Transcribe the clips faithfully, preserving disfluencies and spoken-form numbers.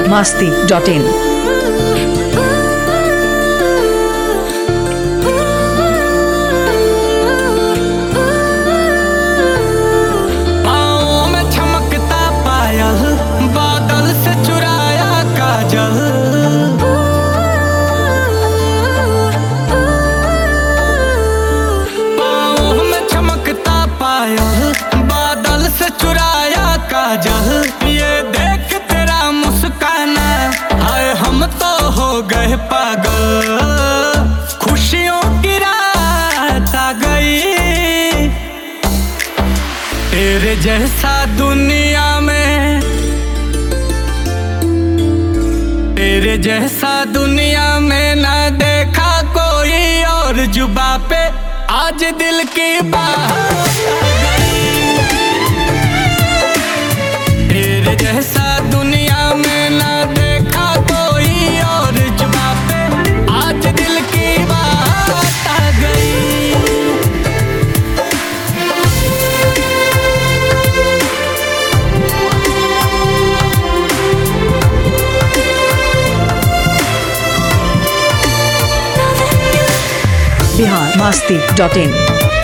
Bihar Masti dot इन। ये देख तेरा मुस्काना, हाय हम तो हो गए पागल। खुशियों की रात आ गई, तेरे जैसा दुनिया में, तेरे जैसा दुनिया में ना देखा कोई और। जुबा पे आज दिल की बात जैसा दुनिया में ना देखा कोई और। जुबा पे आज दिल की बात आ गई। Bihar Masti dot in.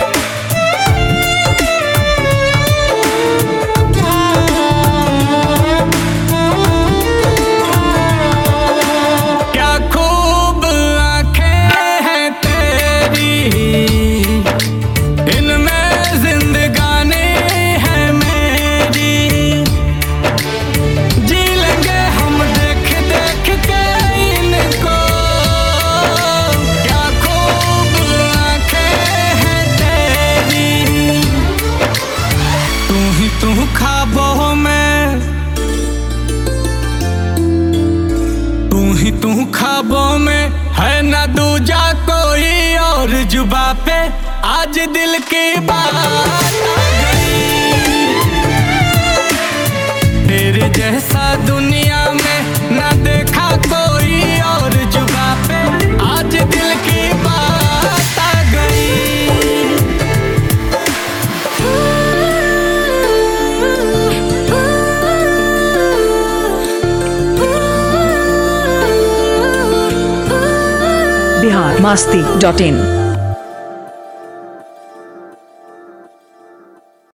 तू ख्वाबों में, तू ही तू ख्वाबों में है ना दूजा कोई और। जुबा पे आज दिल की बात आ गई, तेरे जैसा दुनिया में ना देखा कोई और। जुबा पे आज दिल की बात आ गई। बिहार मस्ती डॉट इन।